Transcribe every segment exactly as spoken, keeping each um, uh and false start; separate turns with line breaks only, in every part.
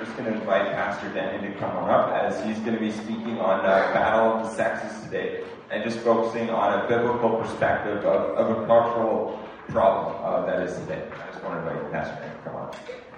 just going to invite Pastor Danny to come on up, as he's going to be speaking on uh, Battle of the Sexes today, and just focusing on a biblical perspective of, of a cultural problem uh, that is today. I just want to invite Pastor Danny to come on.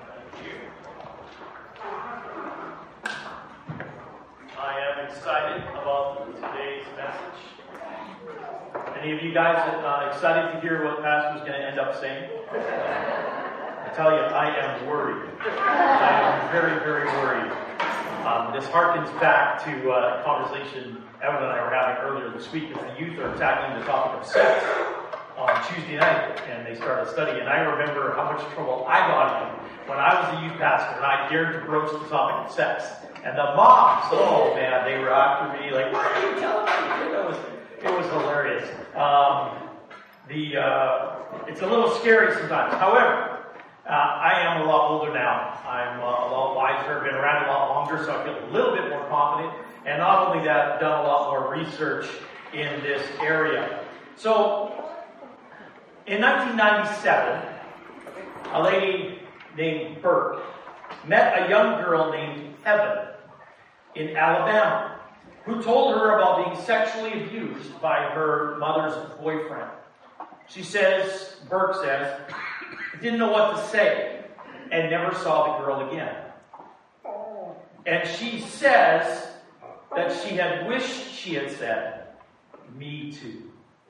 I am excited about today's message. Any of you guys uh, excited to hear what Pastor's going to end up saying? I tell you, I am worried. I am very, very worried. Um, this harkens back to uh, a conversation Evan and I were having earlier this week as the youth are tackling the topic of sex on Tuesday night, and they started studying. And I remember how much trouble I got in when I was a youth pastor and I dared to broach the topic of sex. And the moms, oh man, they were after me like, "What are you telling me?" It was, it was hilarious. Um, the uh, it's a little scary sometimes. However, uh, I am a lot older now. I'm uh, a lot wiser. Been around a lot longer, so I feel a little bit more confident. And not only that, I've done a lot more research in this area. So, in nineteen ninety-seven, a lady named Burke met a young girl named Evan in Alabama, who told her about being sexually abused by her mother's boyfriend. She says, Burke says, didn't know what to say and never saw the girl again. And she says that she had wished she had said, "Me too."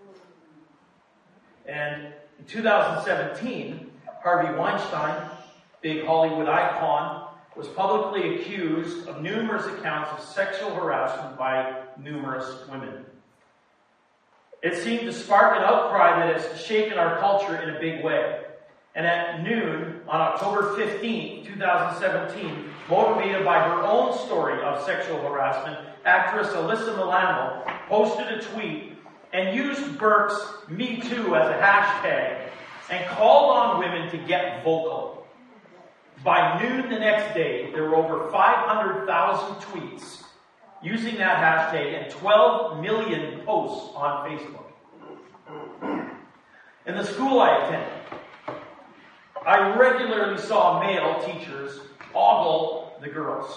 And in two thousand seventeen, Harvey Weinstein, big Hollywood icon, was publicly accused of numerous accounts of sexual harassment by numerous women. It seemed to spark an outcry that has shaken our culture in a big way. And at noon on October fifteenth, twenty seventeen, motivated by her own story of sexual harassment, actress Alyssa Milano posted a tweet and used Burke's Me Too as a hashtag and called on women to get vocal. By noon the next day, there were over five hundred thousand tweets using that hashtag and twelve million posts on Facebook. In the school I attended, I regularly saw male teachers ogle the girls.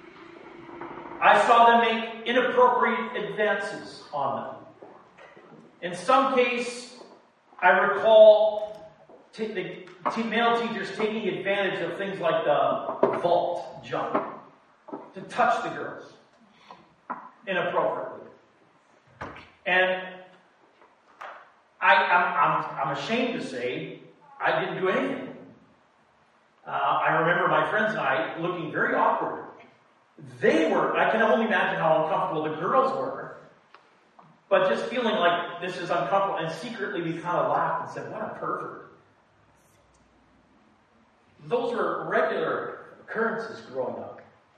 I saw them make inappropriate advances on them. In some case, I recall t- the t- male teachers taking advantage of things like the vault jump to touch the girls inappropriately. And I, I'm, I'm, I'm ashamed to say I didn't do anything. Uh, I remember my friends and I looking very awkward. They were, I can only imagine how uncomfortable the girls were, but just feeling like this is uncomfortable, and secretly we kind of laughed and said, what a pervert. Those were regular occurrences growing up.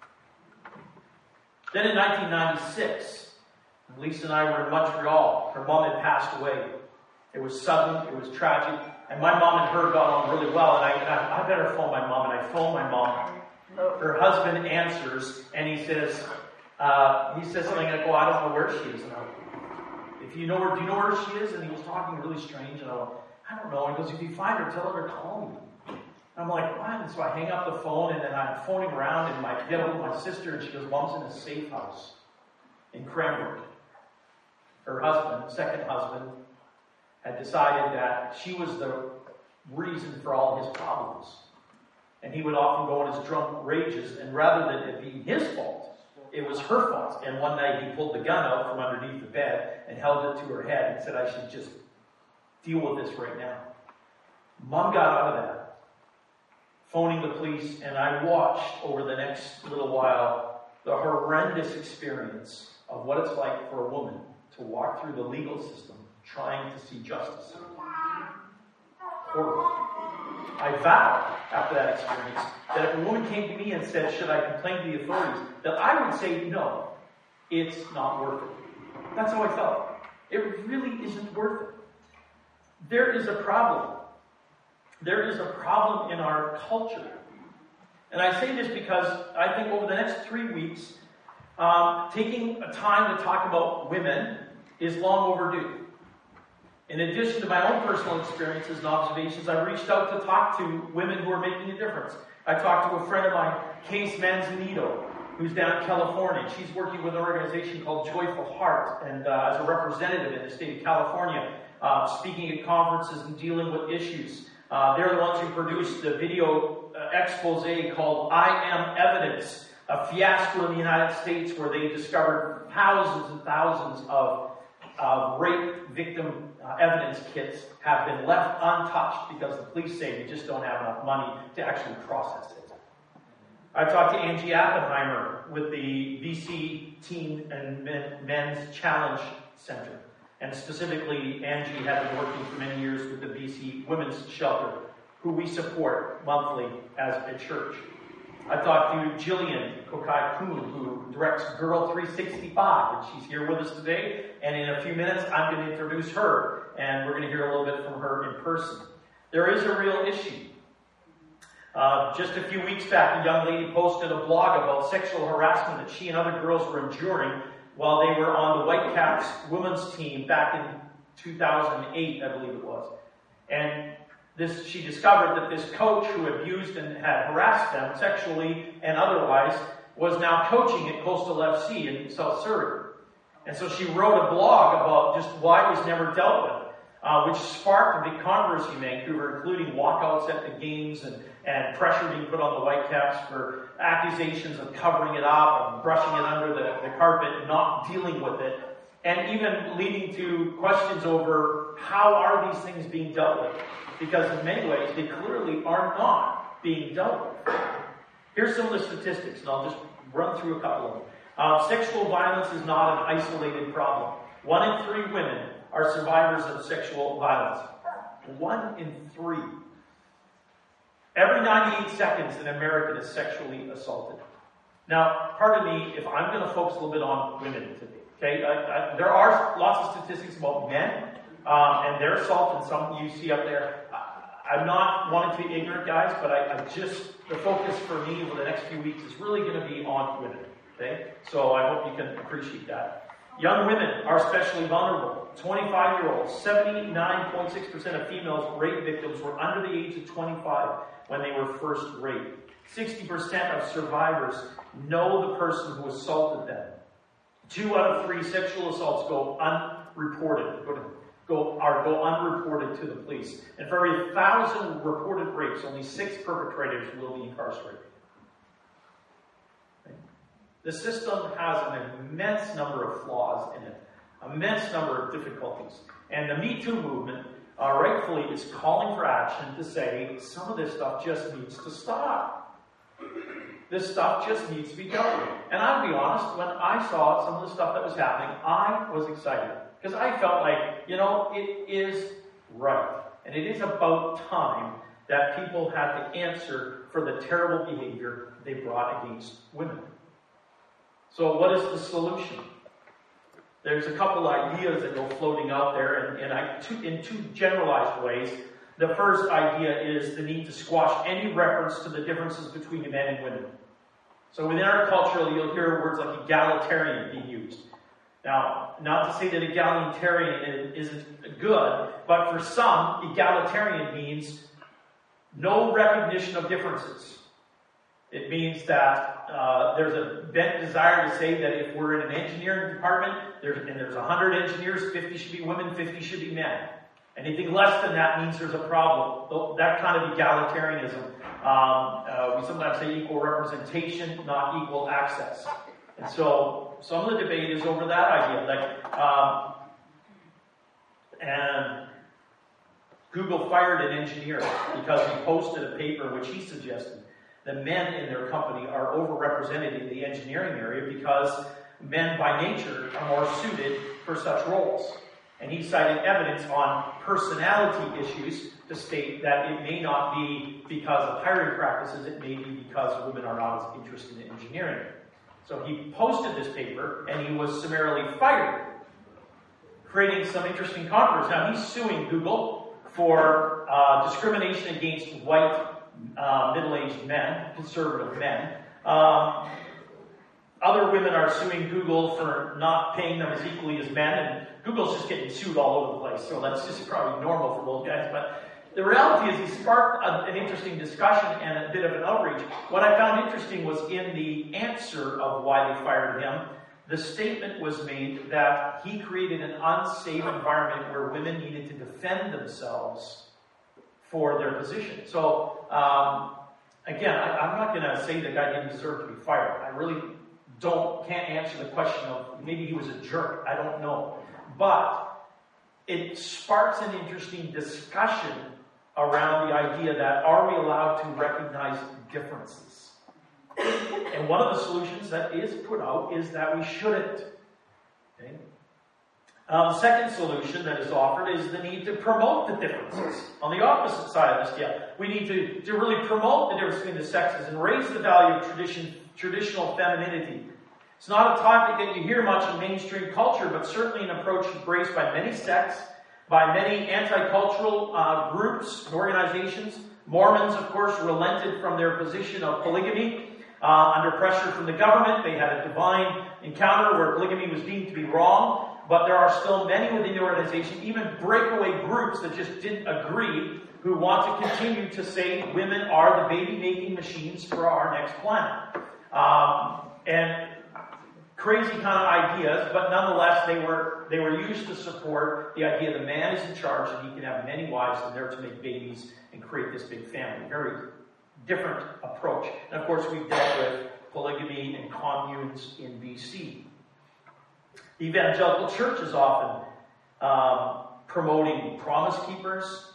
Then in nineteen ninety-six, Lisa and I were in Montreal. Her mom had passed away. It was sudden, it was tragic, and my mom and her got on really well, and I, I, I better phone my mom, and I phone my mom. Her husband answers, and he says, uh, he says something like, "Oh, I don't know where she is." And I, if you know her, do you know where she is? And he was talking really strange, and I went, "I don't know." And he goes, "If you find her, tell her to call me." And I'm like, "What?" And so I hang up the phone, and then I'm phoning around, and I get hold of my sister, and she goes, "Mom's in a safe house in Cranbrook." Her husband, second husband, had decided that she was the reason for all his problems. And he would often go in his drunk rages, and rather than it being his fault, it was her fault. And one night he pulled the gun out from underneath the bed and held it to her head and said, "I should just deal with this right now." Mom got out of that, phoning the police, and I watched over the next little while the horrendous experience of what it's like for a woman to walk through the legal system trying to see justice. Horrible. I vowed after that experience that if a woman came to me and said, "Should I complain to the authorities?" that I would say, "No, it's not worth it." That's how I felt. It really isn't worth it. There is a problem. There is a problem in our culture. And I say this because I think over the next three weeks, um, taking a time to talk about women is long overdue. In addition to my own personal experiences and observations, I reached out to talk to women who are making a difference. I talked to a friend of mine Case Manzanito, who's down in California. She's working with an organization called Joyful Heart, and uh, as a representative in the state of California, uh, speaking at conferences and dealing with issues. Uh, they're the ones who produced the video uh, expose called I Am Evidence, a fiasco in the United States where they discovered thousands and thousands of uh, rape victim uh, evidence kits have been left untouched because the police say they just don't have enough money to actually process it. I talked to Angie Appenheimer with the B C Teen and Men, Men's Challenge Center. And specifically, Angie has been working for many years with the B C Women's Shelter, who we support monthly as a church. I talked to Jillian Kokai-Kuhn, who directs Girl three sixty-five, and she's here with us today. And in a few minutes, I'm going to introduce her, and we're going to hear a little bit from her in person. There is a real issue. Uh, just a few weeks back, a young lady posted a blog about sexual harassment that she and other girls were enduring while they were on the Whitecaps women's team back in two thousand eight, I believe it was. And this, she discovered that this coach who abused and had harassed them sexually and otherwise was now coaching at Coastal F C in South Surrey. And so she wrote a blog about just why it was never dealt with, uh, which sparked a big controversy in Vancouver, including walkouts at the games and, and pressure being put on the Whitecaps for accusations of covering it up and brushing it under the, the carpet and not dealing with it, and even leading to questions over how are these things being dealt with, because in many ways they clearly are not being dealt with. Here's some of the statistics, and I'll just run through a couple of them. Uh, sexual violence is not an isolated problem. One in three women are survivors of sexual violence. One in three. Every ninety-eight seconds, an American is sexually assaulted. Now, pardon me if I'm going to focus a little bit on women today. Okay, I, I, there are lots of statistics about men um, and their assault, and some you see up there. I, I'm not wanting to be ignorant, guys, but I, I just the focus for me over the next few weeks is really going to be on women. Okay, so I hope you can appreciate that. Young women are especially vulnerable. twenty-five-year-olds, seventy-nine point six percent of females rape victims were under the age of twenty-five when they were first raped. sixty percent of survivors know the person who assaulted them. Two out of three sexual assaults go unreported, go, to, go, are, go unreported to the police. And for every thousand reported rapes, only six perpetrators will be incarcerated. The system has an immense number of flaws in it, immense number of difficulties. And the Me Too movement uh, rightfully is calling for action to say some of this stuff just needs to stop. This stuff just needs to be dealt with. And I'll be honest, when I saw some of the stuff that was happening, I was excited. Because I felt like, you know, it is right. And it is about time that people had to answer for the terrible behavior they brought against women. So what is the solution? There's a couple ideas that go floating out there, and, and I, two, in two generalized ways. The first idea is the need to squash any reference to the differences between men and women. So within our culture, you'll hear words like egalitarian being used. Now, not to say that egalitarian isn't good, but for some, egalitarian means no recognition of differences. It means that uh, there's a bent desire to say that if we're in an engineering department, there's, and there's one hundred engineers, fifty should be women, fifty should be men. Anything less than that means there's a problem. That kind of egalitarianism. Um, uh, we sometimes say equal representation, not equal access. And so some of the debate is over that idea. Like, um, and Google fired an engineer because he posted a paper which he suggested that men in their company are overrepresented in the engineering area because men by nature are more suited for such roles. And he cited evidence on personality issues to state that it may not be because of hiring practices, it may be because women are not as interested in engineering. So he posted this paper, and he was summarily fired, creating some interesting controversy. Now, he's suing Google for uh, discrimination against white uh, middle-aged men, conservative men. Um, other women are suing Google for not paying them as equally as men, and Google's just getting sued all over the place, so that's just probably normal for those guys. But the reality is he sparked a, an interesting discussion and a bit of an outrage. What I found interesting was in the answer of why they fired him, the statement was made that he created an unsafe environment where women needed to defend themselves for their position. So, um, again, I, I'm not going to say the guy didn't deserve to be fired. I really don't, can't answer the question of maybe he was a jerk. I don't know. But it sparks an interesting discussion around the idea that are we allowed to recognize differences? And one of the solutions that is put out is that we shouldn't. Okay? Um, second solution that is offered is the need to promote the differences. On the opposite side of this, yeah, we need to, to really promote the difference between the sexes and raise the value of tradition, traditional femininity. It's not a topic that you hear much in mainstream culture, but certainly an approach embraced by many sects, by many anti-cultural uh, groups and organizations. Mormons, of course, relented from their position of polygamy. Uh, under pressure from the government, they had a divine encounter where polygamy was deemed to be wrong, but there are still many within the organization, even breakaway groups that just didn't agree, who want to continue to say women are the baby-making machines for our next planet. Um, and crazy kind of ideas, but nonetheless, they were they were used to support the idea the man is in charge and he can have many wives and they're to make babies and create this big family. Very different approach. And of course, we've dealt with polygamy and communes in B C. The evangelical church is often um, promoting promise keepers,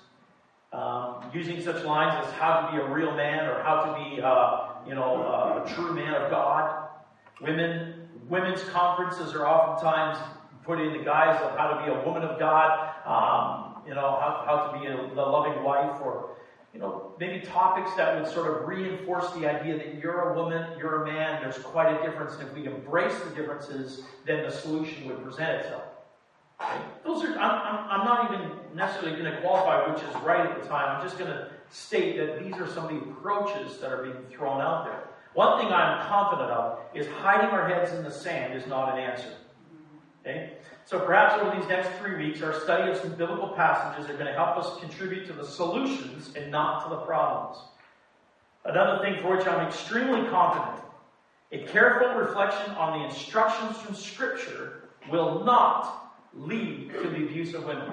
um, using such lines as how to be a real man or how to be, uh, you know, uh, a true man of God. Women, women's conferences are oftentimes put in the guise of how to be a woman of God, um, you know, how, how to be a, the loving wife, or you know, maybe topics that would sort of reinforce the idea that you're a woman, you're a man, there's quite a difference, and if we embrace the differences, then the solution would present itself. Okay? Those are, I'm, I'm, I'm not even necessarily going to qualify which is right at the time. I'm just going to state that these are some of the approaches that are being thrown out there. One thing I'm confident of is hiding our heads in the sand is not an answer. Okay? So perhaps over these next three weeks, our study of some biblical passages are going to help us contribute to the solutions and not to the problems. Another thing for which I'm extremely confident, a careful reflection on the instructions from Scripture will not lead to the abuse of women.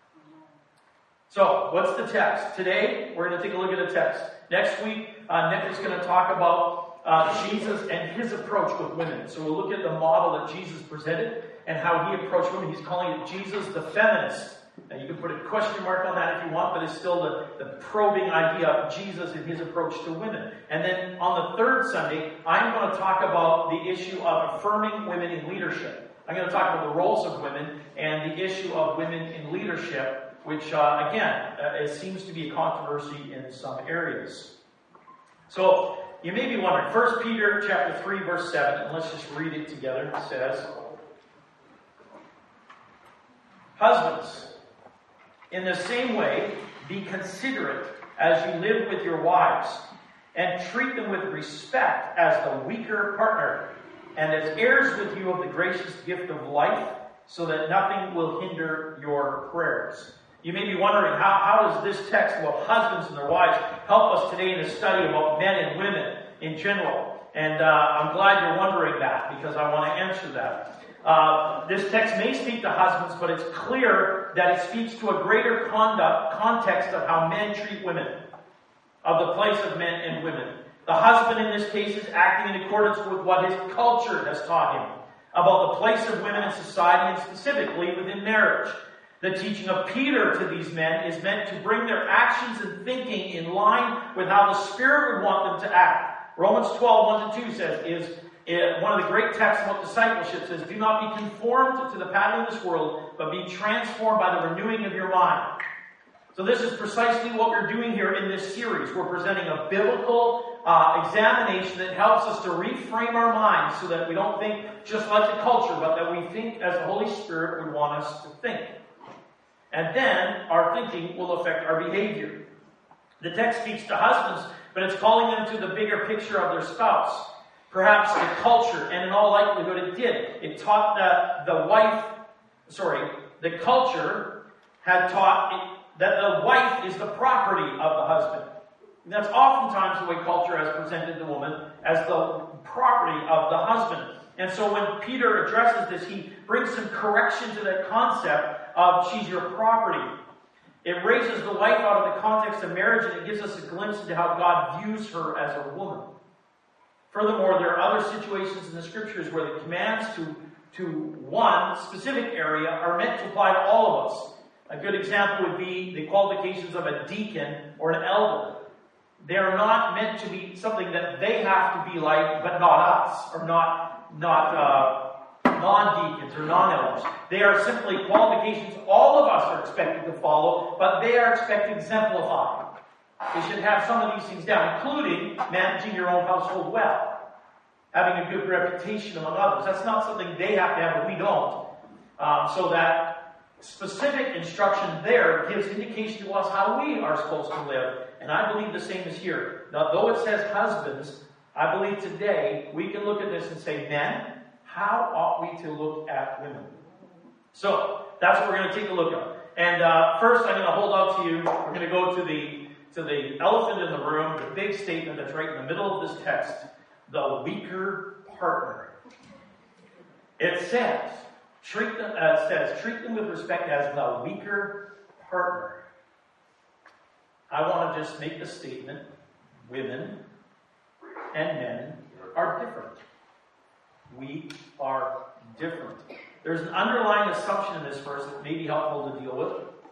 So, what's the text? Today, we're going to take a look at a text. Next week, uh, Nick is going to talk about uh, Jesus and his approach with women. So we'll look at the model that Jesus presented and how he approached women. He's calling it Jesus the feminist. Now, you can put a question mark on that if you want, but it's still the, the probing idea of Jesus and his approach to women. And then on the third Sunday, I'm going to talk about the issue of affirming women in leadership. I'm going to talk about the roles of women and the issue of women in leadership, which, uh, again, uh, it seems to be a controversy in some areas. So, you may be wondering, First Peter chapter three, verse seven, and let's just read it together. It says, "Husbands, in the same way, be considerate as you live with your wives, and treat them with respect as the weaker partner, and as heirs with you of the gracious gift of life, so that nothing will hinder your prayers." You may be wondering, how, how does this text about husbands and their wives help us today in a study about men and women in general? And uh, I'm glad you're wondering that, because I want to answer that. Uh, this text may speak to husbands, but it's clear that it speaks to a greater conduct, context of how men treat women, of the place of men and women. The husband in this case is acting in accordance with what his culture has taught him about the place of women in society and specifically within marriage. The teaching of Peter to these men is meant to bring their actions and thinking in line with how the Spirit would want them to act. Romans twelve, one to two says, is uh, one of the great texts about discipleship says, "Do not be conformed to the pattern of this world, but be transformed by the renewing of your mind." So this is precisely what we're doing here in this series. We're presenting a biblical uh, examination that helps us to reframe our minds so that we don't think just like the culture, but that we think as the Holy Spirit would want us to think. And then our thinking will affect our behavior. The text speaks to husbands, but it's calling them to the bigger picture of their spouse. Perhaps the culture, and in all likelihood it did. It taught the, the wife, sorry, the culture had taught that the wife is the property of the husband. And that's oftentimes the way culture has presented the woman, as the property of the husband. And so when Peter addresses this, he brings some correction to that concept of she's your property. It raises the wife out of the context of marriage, and it gives us a glimpse into how God views her as a woman. Furthermore, there are other situations in the Scriptures where the commands to, to one specific area are meant to apply to all of us. A good example would be the qualifications of a deacon or an elder. They are not meant to be something that they have to be like, but not us, or not, not uh, non-deacons or non-elders. They are simply qualifications all of us are expected to follow, but they are expected to exemplify. They should have some of these things down, including managing your own household well, having a good reputation among others. That's not something they have to have, but we don't. Um, so that specific instruction there gives indication to us how we are supposed to live. And I believe the same is here. Now, though it says husbands, I believe today we can look at this and say, men, how ought we to look at women? So, that's what we're going to take a look at. And uh, first, I'm going to hold out to you. We're going to go to the to the elephant in the room, the big statement that's right in the middle of this text, the weaker partner. It says, treat them, uh, says, treat them with respect as the weaker partner. I want to just make the statement, women and men are different. We are different. There's an underlying assumption in this verse that may be helpful to deal with.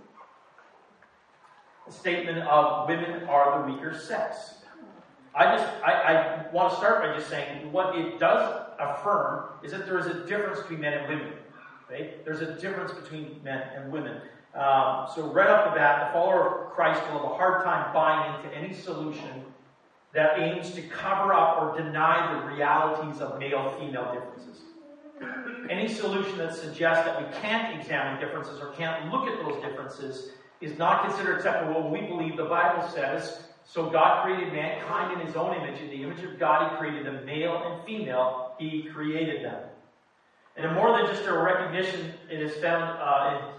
A statement of women are the weaker sex. I just, I, I want to start by just saying what it does affirm is that there is a difference between men and women. Okay? There's a difference between men and women. Um, so right off the bat, the follower of Christ will have a hard time buying into any solution that aims to cover up or deny the realities of male-female differences. Any solution that suggests that we can't examine differences or can't look at those differences is not considered acceptable. We believe the Bible says, so God created mankind in his own image. In the image of God, he created them male and female. He created them. And in more than just a recognition, it is found uh, in...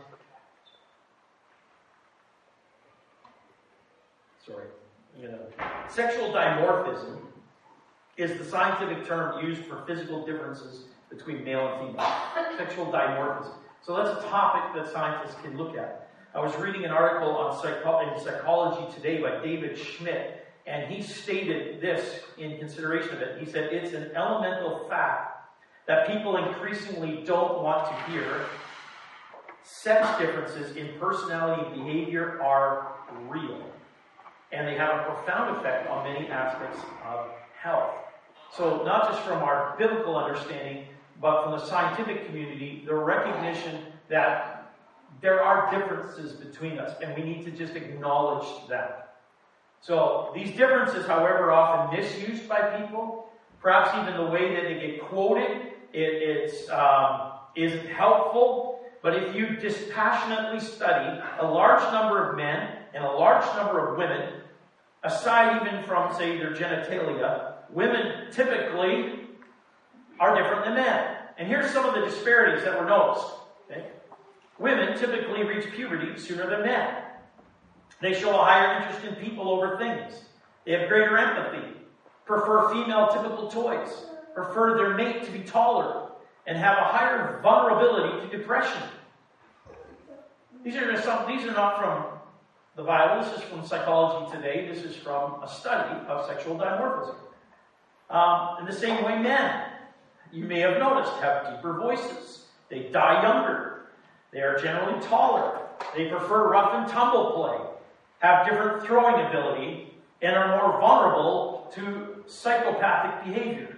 Sorry. You know, sexual dimorphism is the scientific term used for physical differences between male and female. Sexual dimorphism. So that's a topic that scientists can look at. I was reading an article on psycho- in Psychology Today by David Schmidt, and he stated this in consideration of it. He said, it's an elemental fact that people increasingly don't want to hear. Sex differences in personality and behavior are real, and they have a profound effect on many aspects of health. So not just from our biblical understanding, but from the scientific community, the recognition that there are differences between us, and we need to just acknowledge that. So these differences, however, are often misused by people. Perhaps even the way that they get quoted, it it's, um, isn't helpful. But if you dispassionately study a large number of men and a large number of women, aside even from, say, their genitalia, women typically are different than men. And here's some of the disparities that were noticed. Okay? Women typically reach puberty sooner than men. They show a higher interest in people over things. They have greater empathy, prefer female typical toys, prefer their mate to be taller, and have a higher vulnerability to depression. These are just some, these are not from the Bible. This is from Psychology Today. This is from a study of sexual dimorphism. Um, in the same way, men, you may have noticed, have deeper voices. They die younger. They are generally taller. They prefer rough and tumble play, have different throwing ability, and are more vulnerable to psychopathic behavior.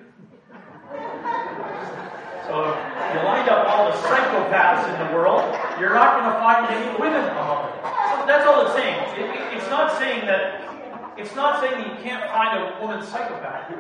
So if you lined up all the psychopaths in the world, you're not going to find any women among them. So that's all it's saying. It, it, it's not saying that it's not saying that you can't find a woman psychopath.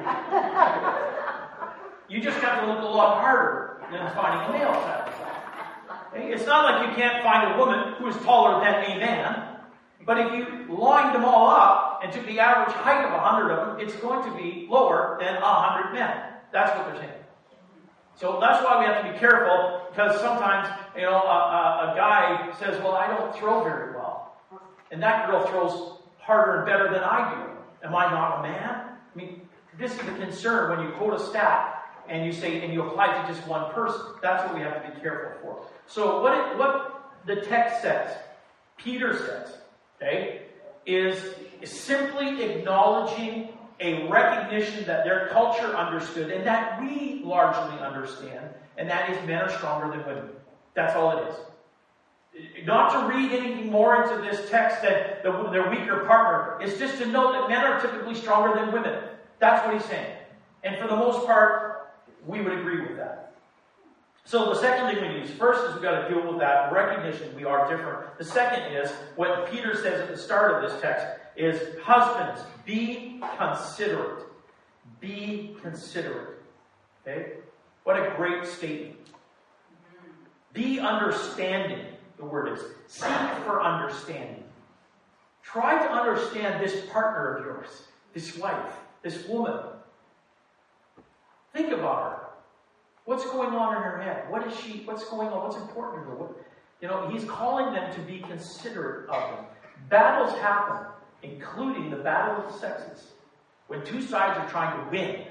You just have to look a lot harder than finding a male psychopath. It's not like you can't find a woman who is taller than a man, but if you lined them all up and took the average height of a hundred of them, it's going to be lower than a hundred men. That's what they're saying. So that's why we have to be careful, because sometimes, you know, a, a, a guy says, well, I don't throw very well. and that girl throws harder and better than I do. Am I not a man? I mean, this is the concern when you quote a stat and you say, and you apply it to just one person. That's what we have to be careful for. So what it, what the text says, Peter says, okay, is, is simply acknowledging a recognition that their culture understood and that we largely understand, and that is men are stronger than women. That's all it is. Not to read anything more into this text than the, their weaker partner. It's just to note that men are typically stronger than women. That's what he's saying. And for the most part, we would agree with that. So the second thing we use, first is we've got to deal with that recognition we are different. The second is, what Peter says at the start of this text, is husbands, be considerate. Be considerate. Okay? What a great statement. Be understanding. The word is seek for understanding. Try to understand this partner of yours, this wife, this woman. Think about her. What's going on in her head? What is she? What's going on? What's important to her? What, you know, he's calling them to be considerate of them. Battles happen, including the battle of the sexes, when two sides are trying to win.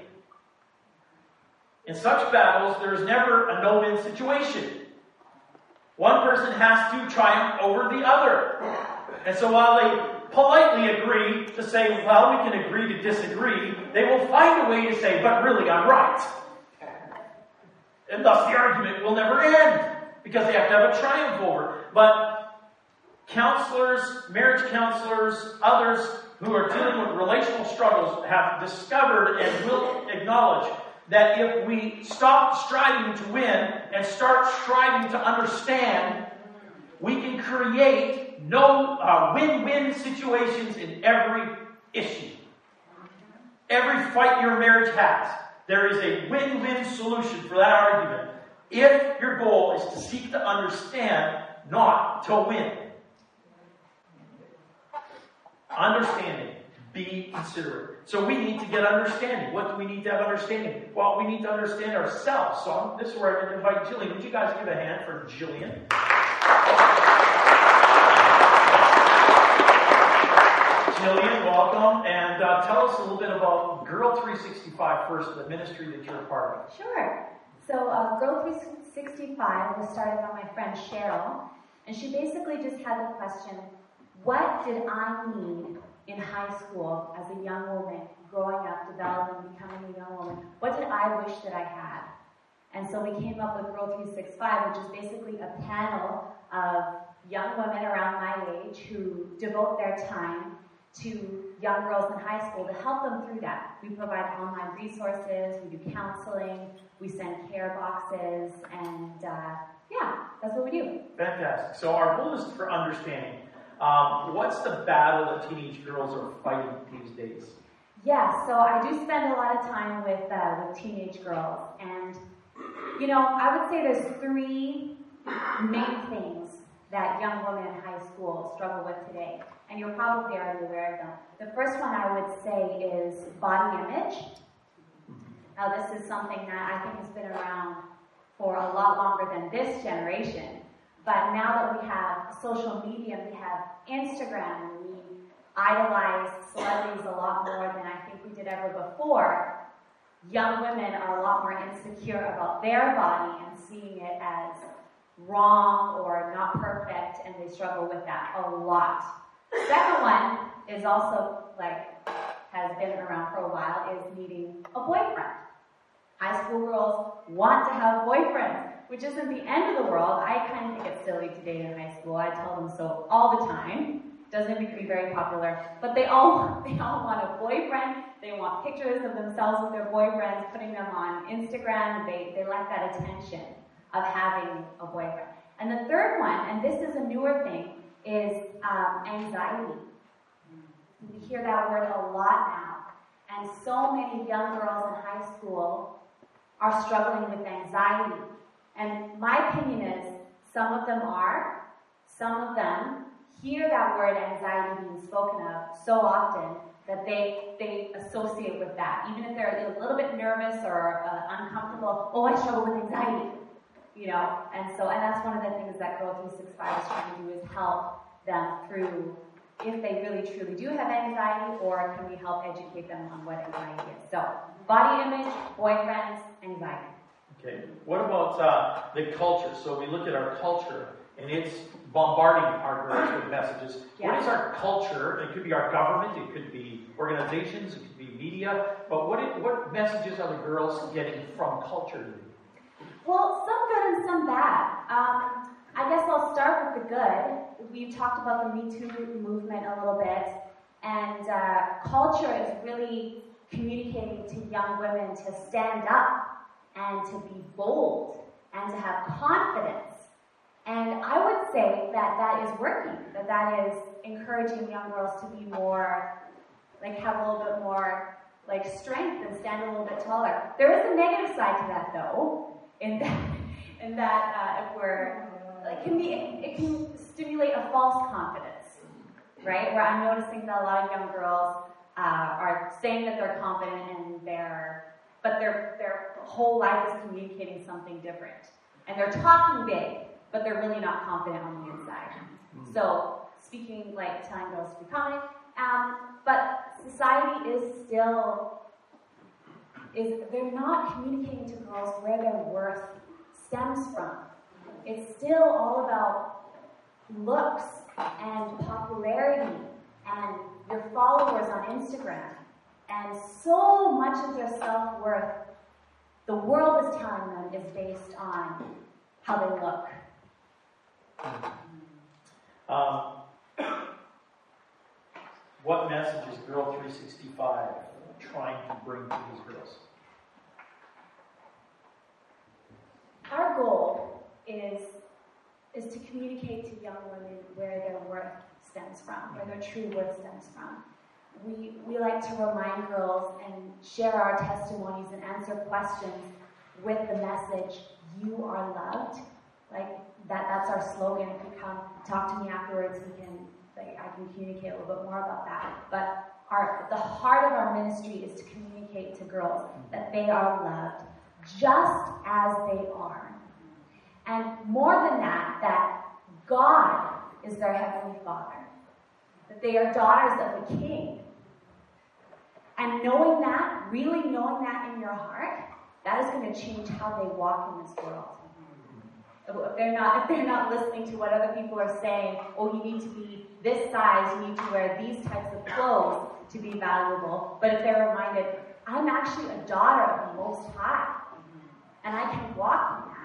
In such battles, there is never a no-win situation. One person has to triumph over the other. And so while they politely agree to say, well, we can agree to disagree, they will find a way to say, but really, I'm right. And thus the argument will never end, because they have to have a triumph over. But counselors, marriage counselors, others who are dealing with relational struggles have discovered and will acknowledge that if we stop striving to win and start striving to understand, we can create no uh, win-win situations in every issue. Every fight your marriage has, there is a win-win solution for that argument if your goal is to seek to understand, not to win. Understanding. Be considerate. So we need to get understanding. What do we need to have understanding? Well, we need to understand ourselves. So I'm, this is where I'm going to invite Jillian. Would you guys give a hand for Jillian? Jillian, welcome. And uh, tell us a little bit about Girl three sixty-five first, the ministry that you're a part of.
Sure. So uh, Girl three sixty-five was started by my friend Cheryl. And she basically just had the question, what did I need in high school as a young woman, growing up, developing, becoming a young woman? What did I wish that I had? And so we came up with Girl three sixty-five, which is basically a panel of young women around my age who devote their time to young girls in high school to help them through that. We provide online resources, we do counseling, we send care boxes, and uh, yeah, that's what we do.
Fantastic. So our goal is for understanding. Um, what's the battle that teenage girls are fighting these days?
Yeah, so I do spend a lot of time with uh, with teenage girls, and you know, I would say there's three main things that young women in high school struggle with today, and you're probably already aware of them. The first one I would say is body image. Now, this is something that I think has been around for a lot longer than this generation. But now that we have social media, we have Instagram, and we idolize celebrities a lot more than I think we did ever before, young women are a lot more insecure about their body and seeing it as wrong or not perfect, and they struggle with that a lot. Second one is also, like, has been around for a while, is needing a boyfriend. High school girls want to have boyfriends, which isn't the end of the world. I kind of think it's silly to date in high school. I tell them so all the time. Doesn't make me very popular. But they all they all want a boyfriend. They want pictures of themselves with their boyfriends, putting them on Instagram. They, they like that attention of having a boyfriend. And the third one, and this is a newer thing, is um, anxiety. We hear that word a lot now. And so many young girls in high school are struggling with anxiety. And my opinion is, some of them are, some of them hear that word anxiety being spoken of so often that they they associate with that. Even if they're a little bit nervous or uh, uncomfortable, oh, I struggle with anxiety. You know, and so, and that's one of the things that Girl three sixty-five is trying to do, is help them through if they really truly do have anxiety, or can we help educate them on what anxiety is? So, body image, boyfriends, anxiety.
Okay. What about uh, the culture? So we look at our culture, and it's bombarding our girls with messages.
Yeah.
What is our culture? It could be our government, it could be organizations, it could be media. But what it, what messages are the girls getting from culture?
Well, some good and some bad. Um, I guess I'll start with the good. We've talked about the Me Too movement a little bit, and uh, culture is really communicating to young women to stand up and to be bold and to have confidence. And I would say that that is working, that that is encouraging young girls to be more, like have a little bit more like strength and stand a little bit taller. There is a negative side to that though, in that, in that uh, if we're, it can be, it, it can stimulate a false confidence, right? Where I'm noticing that a lot of young girls uh, are saying that they're confident and they're, but their their whole life is communicating something different. And they're talking big, but they're really not confident on the inside. Mm-hmm. So speaking, like telling girls to be confident, um, but society is still, is they're not communicating to girls where their worth stems from. It's still all about looks and popularity and your followers on Instagram. And so much of their self-worth, the world is telling them, is based on how they look.
Um, what message is Girl three sixty-five trying to bring to these girls?
Our goal is, is to communicate to young women where their worth stems from, where their true worth stems from. We, we like to remind girls and share our testimonies and answer questions with the message, you are loved. Like, that, that's our slogan. If you come talk to me afterwards, we can, like, I can communicate a little bit more about that. But our, the heart of our ministry is to communicate to girls that they are loved just as they are. And more than that, that God is their Heavenly Father. That they are daughters of the King. And knowing that, really knowing that in your heart, that is going to change how they walk in this world. If they're not, if they're not listening to what other people are saying, oh, you need to be this size, you need to wear these types of clothes to be valuable. But if they're reminded, I'm actually a daughter of the Most High, and I can walk in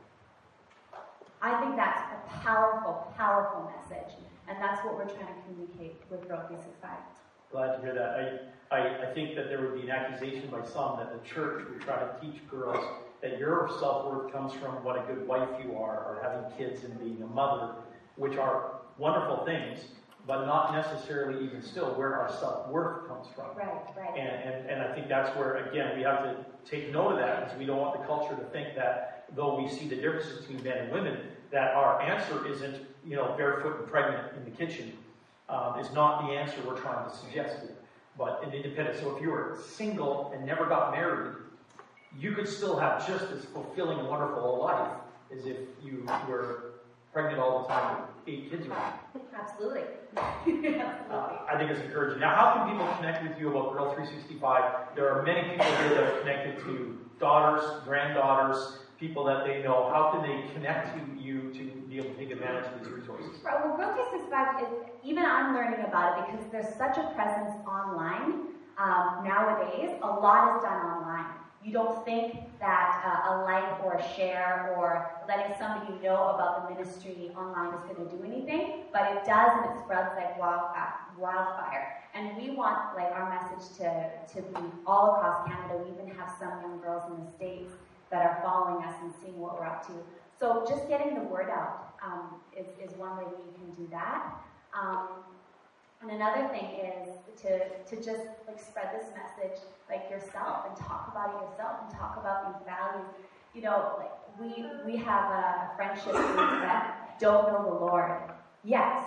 that. I think that's a powerful, powerful message. And that's what we're trying to communicate with Girl three sixty-five.
Glad to hear that. I, I, I think that there would be an accusation by some that the church would try to teach girls that your self-worth comes from what a good wife you are, or having kids and being a mother, which are wonderful things, but not necessarily even still where our self-worth comes from.
Right, right.
And, and, and I think that's where, again, we have to take note of that, because we don't want the culture to think that though we see the differences between men and women, that our answer isn't, you know, barefoot and pregnant in the kitchen. Um, is not the answer we're trying to suggest here. But an independent, so if you were single and never got married, you could still have just as fulfilling and wonderful a life as if you were pregnant all the time with eight kids around.
Absolutely. Absolutely.
Uh, I think it's encouraging. Now, how can people connect with you about Girl three sixty-five? There are many people here that are connected to daughters, granddaughters, people that they know. How can they connect to you to be able to take advantage of these resources?
Right, well, Girl three sixty-five is, even I'm learning about it because there's such a presence online um, nowadays. A lot is done online. You don't think that uh, a like or a share or letting somebody know about the ministry online is going to do anything, but it does, and it spreads like wild, uh, wildfire. And we want like our message to, to be all across Canada. We even have some young girls in the States that are following us and seeing what we're up to. So just getting the word out um, is, is one way we can do that. Um, and another thing is to, to just like spread this message like yourself and talk about it yourself and talk about these values. You know, like we we have a friendship group that don't know the Lord yet.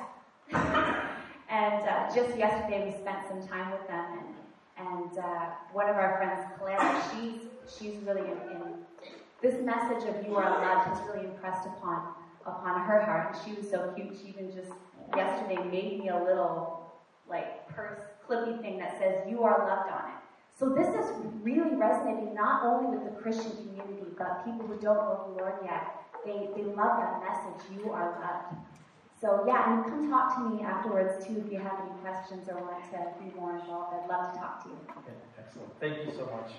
And uh, just yesterday we spent some time with them, and and uh, one of our friends, Clara, she's she's really in, in this message of you are loved has really impressed upon upon her heart. And she was so cute. She even just yesterday made me a little like purse clippy thing that says "You are loved" on it. So this is really resonating not only with the Christian community, but people who don't know the Lord yet. They they love that message. You are loved. So yeah, and come talk to me afterwards too if you have any questions or want to be more involved. I'd love to talk to you.
Okay, excellent. Thank you so much.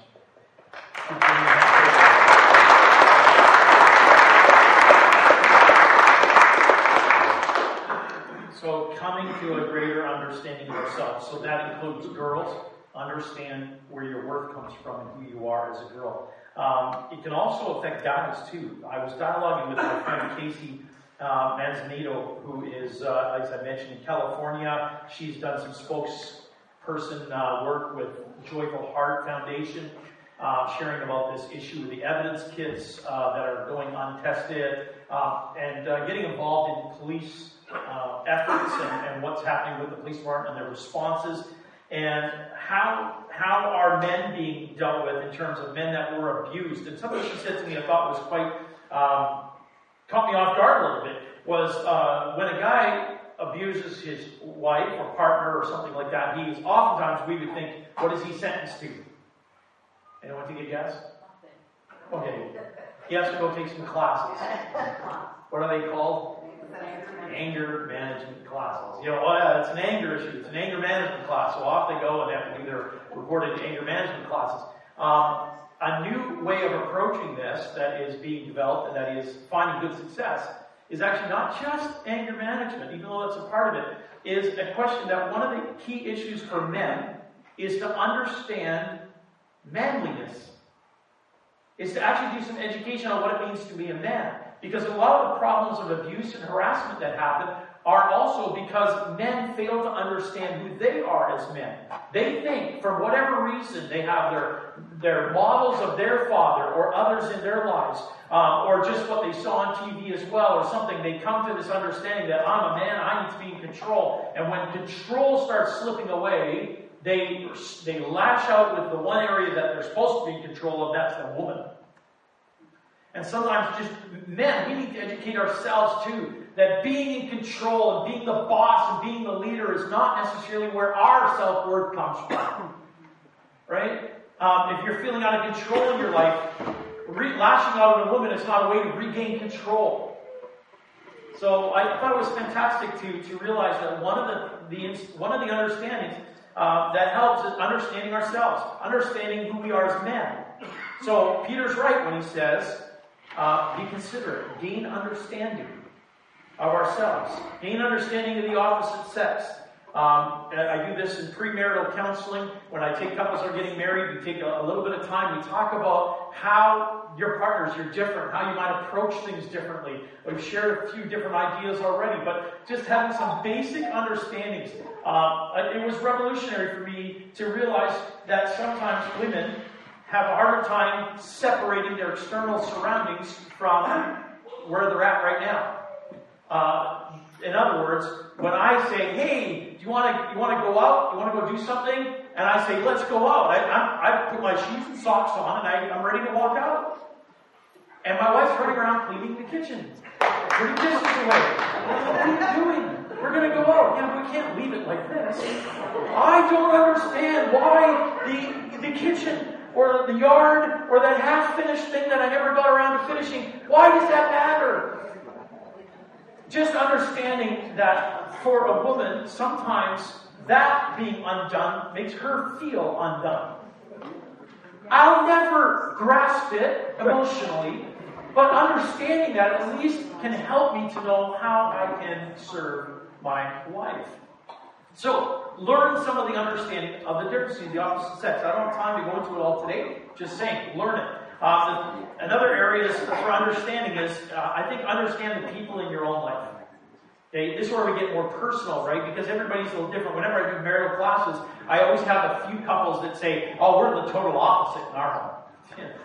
So coming to a greater understanding of ourselves. So that includes girls. Understand where your worth comes from and who you are as a girl. Um, it can also affect guys too. I was dialoguing with my friend Casey uh, Manzanito, who is, uh, as I mentioned, in California. She's done some spokesperson uh, work with Joyful Heart Foundation, uh, sharing about this issue with the evidence kits uh, that are going untested, uh, and uh, getting involved in police uh, efforts and, and what's happening with the police department and their responses. And how how are men being dealt with in terms of men that were abused? And something she said to me I thought was quite, um, caught me off guard a little bit, was uh, when a guy abuses his wife or partner or something like that, he's oftentimes, we would think, what is he sentenced to? Anyone take a guess? Okay. He has to go take some classes. What are they called? Anger management classes. You know, oh yeah, it's an anger issue. It's an anger management class. So off they go and they have to do their reported anger management classes. Um, a new way of approaching this that is being developed and that is finding good success is actually not just anger management, even though that's a part of it, is a question that one of the key issues for men is to understand manliness. Is to actually do some education on what it means to be a man. Because a lot of the problems of abuse and harassment that happen are also because men fail to understand who they are as men. They think, for whatever reason, they have their, their models of their father or others in their lives, um, or just what they saw on T V as well, or something. They come to this understanding that I'm a man, I need to be in control. And when control starts slipping away, they, they lash out with the one area that they're supposed to be in control of, that's the woman. And sometimes just men, we need to educate ourselves too, that being in control and being the boss and being the leader is not necessarily where our self-worth comes from. Right? Um, if you're feeling out of control in your life, re- lashing out at a woman is not a way to regain control. So I thought it was fantastic to, to realize that one of the, the one of the understandings uh, that helps is understanding ourselves, understanding who we are as men. So Peter's right when he says, Uh, be considerate, gain understanding of ourselves, gain understanding of the opposite sex. Um, I do this in premarital counseling. When I take couples who are getting married, we take a, a little bit of time. We talk about how your partners, you're different, how you might approach things differently. We've shared a few different ideas already, but just having some basic understandings. Uh, it was revolutionary for me to realize that sometimes women have a harder time separating their external surroundings from where they're at right now. Uh, in other words, when I say, "Hey, do you want to you want to go out? You want to go do something?" and I say, "Let's go out," I, I'm, I put my shoes and socks on, and I, I'm ready to walk out. And my wife's running around cleaning the kitchen. Put the dishes away. What are you doing? We're going to go out. Yeah, we can't leave it like this. I don't understand why the the kitchen or the yard, or that half-finished thing that I never got around to finishing. Why does that matter? Just understanding that for a woman, sometimes that being undone makes her feel undone. I'll never grasp it emotionally, but understanding that at least can help me to know how I can serve my wife. So, learn some of the understanding of the difference between the opposite sex. I don't have time to go into it all today. Just saying, learn it. Uh, the, another area for understanding is, uh, I think, understand the people in your own life. Okay, this is where we get more personal, right? Because everybody's a little different. Whenever I do marital classes, I always have a few couples that say, "Oh, we're the total opposite in our home."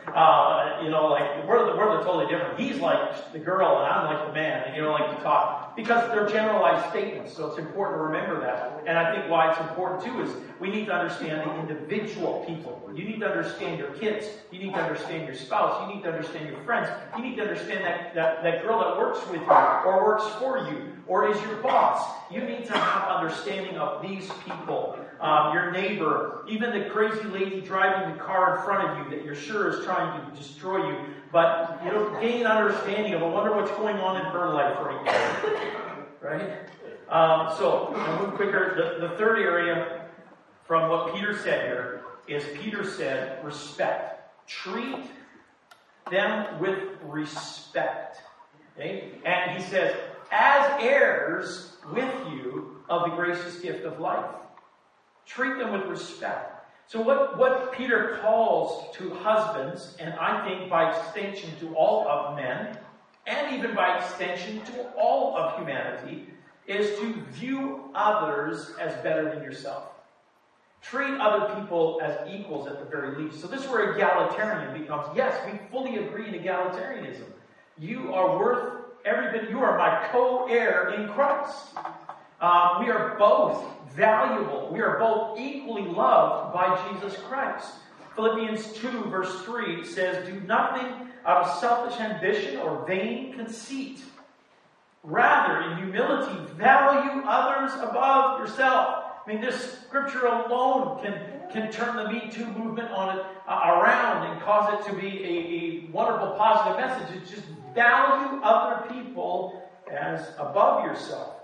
Uh, you know, like, we're the, we're the totally different. He's like the girl and I'm like the man, and you don't like to talk. because they're generalized statements, so it's important to remember that. And I think why it's important too is we need to understand the individual people. You need to understand your kids. You need to understand your spouse. You need to understand your friends. You need to understand that, that, that girl that works with you or works for you or is your boss. You need to have understanding of these people. Um, your neighbor, even the crazy lady driving the car in front of you that you're sure is trying to destroy you. But you know, gain understanding of, I wonder what's going on in her life right now. Right? Um, so, I'll move quicker. The, the third area from what Peter said here is Peter said, respect. Treat them with respect. Okay? And he says, as heirs with you of the gracious gift of life. Treat them with respect. So what, what Peter calls to husbands, and I think by extension to all of men, and even by extension to all of humanity, is to view others as better than yourself. Treat other people as equals at the very least. So this is where egalitarian becomes, yes, we fully agree in egalitarianism. You are worth every bit, you are my co-heir in Christ. Uh, we are both valuable. We are both equally loved by Jesus Christ. Philippians two verse three says, do nothing out of selfish ambition or vain conceit. Rather, in humility, value others above yourself. I mean, this scripture alone can, can turn the Me Too movement on it uh, around and cause it to be a, a wonderful positive message. It's just value other people as above yourself.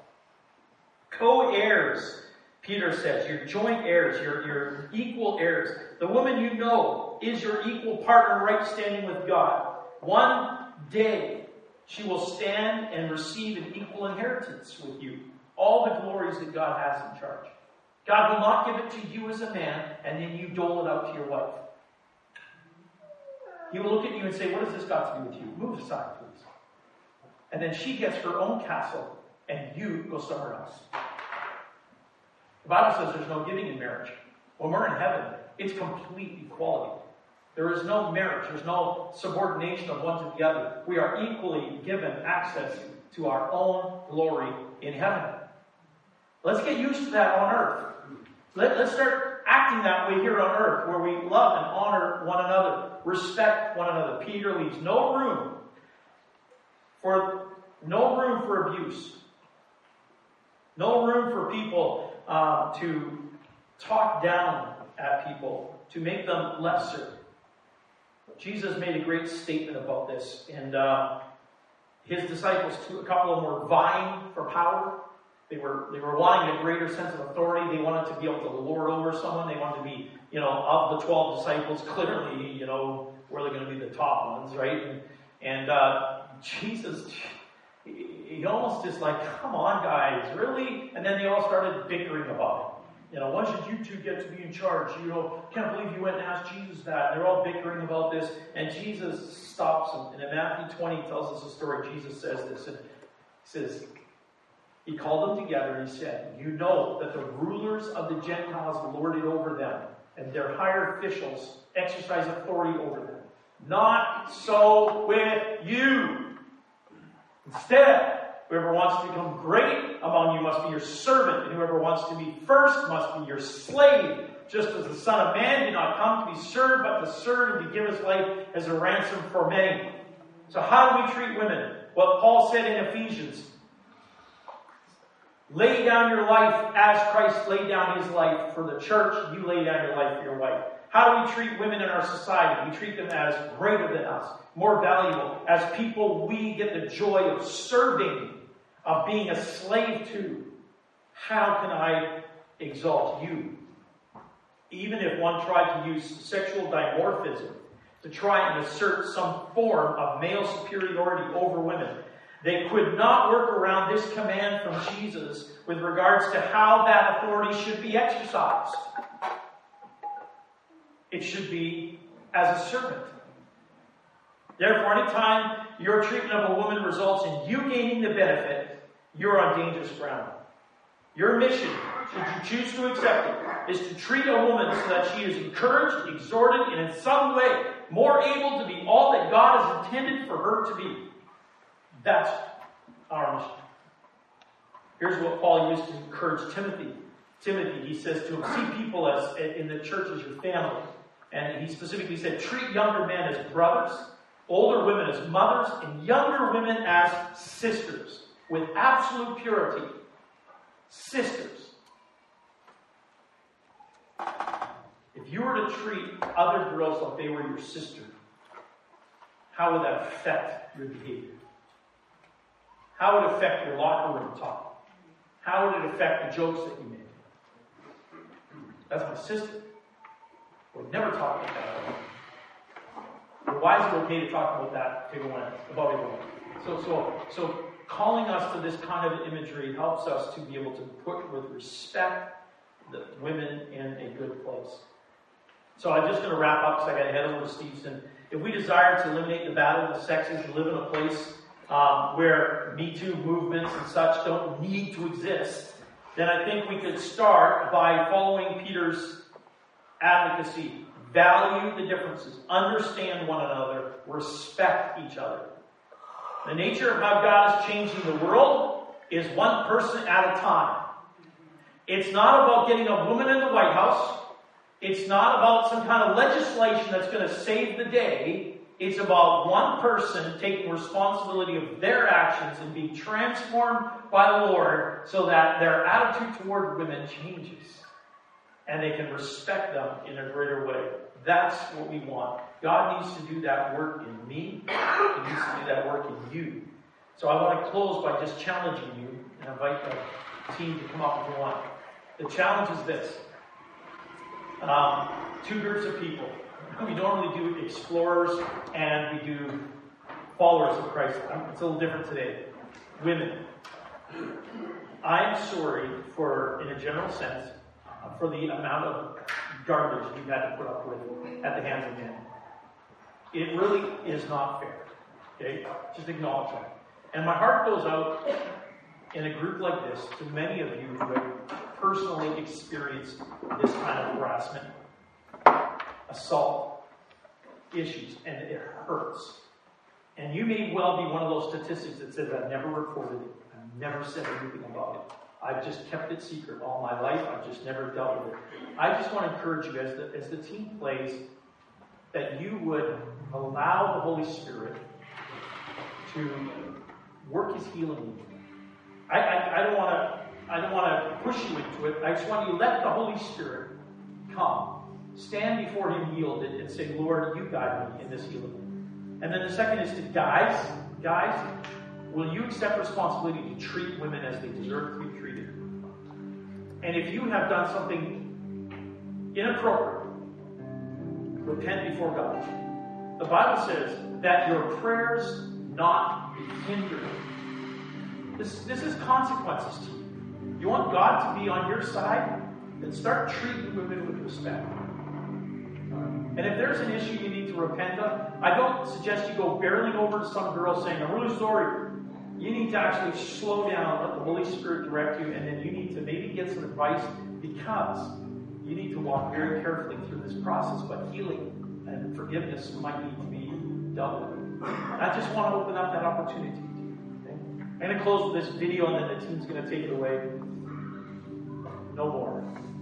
Co-heirs, Peter says, you're joint heirs, you're, you're equal heirs. The woman you know is your equal partner right standing with God. One day she will stand and receive an equal inheritance with you. All the glories that God has in charge. God will not give it to you as a man and then you dole it out to your wife. He will look at you and say, what has this got to do with you? Move aside, please. And then she gets her own castle and you go somewhere else. The Bible says there's no giving in marriage. When we're in heaven, it's complete equality. There is no marriage. There's no subordination of one to the other. We are equally given access to our own glory in heaven. Let's get used to that on earth. Let, let's start acting that way here on earth, where we love and honor one another, respect one another. Peter leaves no room for no room for abuse. No room for people uh, to talk down at people, to make them lesser. Jesus made a great statement about this, and uh, his disciples, too, a couple of them were vying for power. They were they were wanting a greater sense of authority. They wanted to be able to lord over someone. They wanted to be, you know, of the twelve disciples, clearly, you know, were they going to be the top ones, right? And, and uh, Jesus, he almost just like, come on, guys, really? And then they all started bickering about it. You know, when should you two get to be in charge? You know, can't believe you went and asked Jesus that. And they're all bickering about this. And Jesus stops them. And in Matthew twenty, he tells us a story. Jesus says this. And he says, he called them together and he said, you know that the rulers of the Gentiles lord it over them. And their higher officials exercise authority over them. Not so with you. Instead, whoever wants to become great among you must be your servant, and whoever wants to be first must be your slave. Just as the Son of Man did not come to be served, but to serve and to give his life as a ransom for many. So how do we treat women? Well, Paul said in Ephesians, lay down your life as Christ laid down his life for the church. You lay down your life for your wife. How do we treat women in our society? We treat them as greater than us, more valuable, as people we get the joy of serving, of being a slave to. How can I exalt you? Even if one tried to use sexual dimorphism to try and assert some form of male superiority over women, they could not work around this command from Jesus with regards to how that authority should be exercised. It should be as a servant. Therefore, anytime your treatment of a woman results in you gaining the benefit, you're on dangerous ground. Your mission, should you choose to accept it, is to treat a woman so that she is encouraged, exhorted, and in some way more able to be all that God has intended for her to be. That's our mission. Here's what Paul used to encourage Timothy. Timothy, he says to him, see people as in the church as your family. And he specifically said, treat younger men as brothers, older women as mothers, and younger women as sisters, with absolute purity. Sisters. If you were to treat other girls like they were your sister, how would that affect your behavior? How would it affect your locker room talk? How would it affect the jokes that you made? That's my sister. We'd never talk about that. But why is it okay to talk about that to everyone, about everyone? So, so, so calling us to this kind of imagery helps us to be able to put with respect the women in a good place. So I'm just going to wrap up because I got to head over to Stevenson. If we desire to eliminate the battle of the sexes and live in a place um, where Me Too movements and such don't need to exist, then I think we could start by following Peter's advocacy. Value the differences. Understand one another. Respect each other. The nature of how God is changing the world is one person at a time. It's not about getting a woman in the White House. It's not about some kind of legislation that's going to save the day. It's about one person taking responsibility of their actions and being transformed by the Lord so that their attitude toward women changes. And they can respect them in a greater way. That's what we want. God needs to do that work in me. He needs to do that work in you. So I want to close by just challenging you and invite the team to come up if you want. The challenge is this. Um, two groups of people. We normally do explorers and we do followers of Christ. It's a little different today. Women. I'm sorry for, in a general sense, for the amount of garbage we've had to put up with at the hands of men. It really is not fair. Okay? Just acknowledge that. And my heart goes out in a group like this to many of you who have personally experienced this kind of harassment, assault, issues, and it hurts. And you may well be one of those statistics that says, I've never reported it. I've never said anything about it. I've just kept it secret all my life. I've just never dealt with it. I just want to encourage you as the, as the team plays that you would allow the Holy Spirit to work His healing in you. I, I, I don't want to I don't want to push you into it. I just want you to let the Holy Spirit come. Stand before Him yielded and say, Lord, you guide me in this healing. And then the second is to guys, guys, will you accept responsibility to treat women as they deserve to be treated? And if you have done something inappropriate, repent before God. The Bible says that your prayers not be hindered. This, this is consequences to you. You want God to be on your side? Then start treating women with respect. And if there's an issue you need to repent of, I don't suggest you go barreling over to some girl saying, I'm really sorry. You need to actually slow down, let the Holy Spirit direct you, and then you need to maybe get some advice because you need to walk very carefully through this process, but healing and forgiveness might need to be dealt with. I just want to open up that opportunity to you. Okay? I'm going to close with this video, and then the team's going to take it away. No more.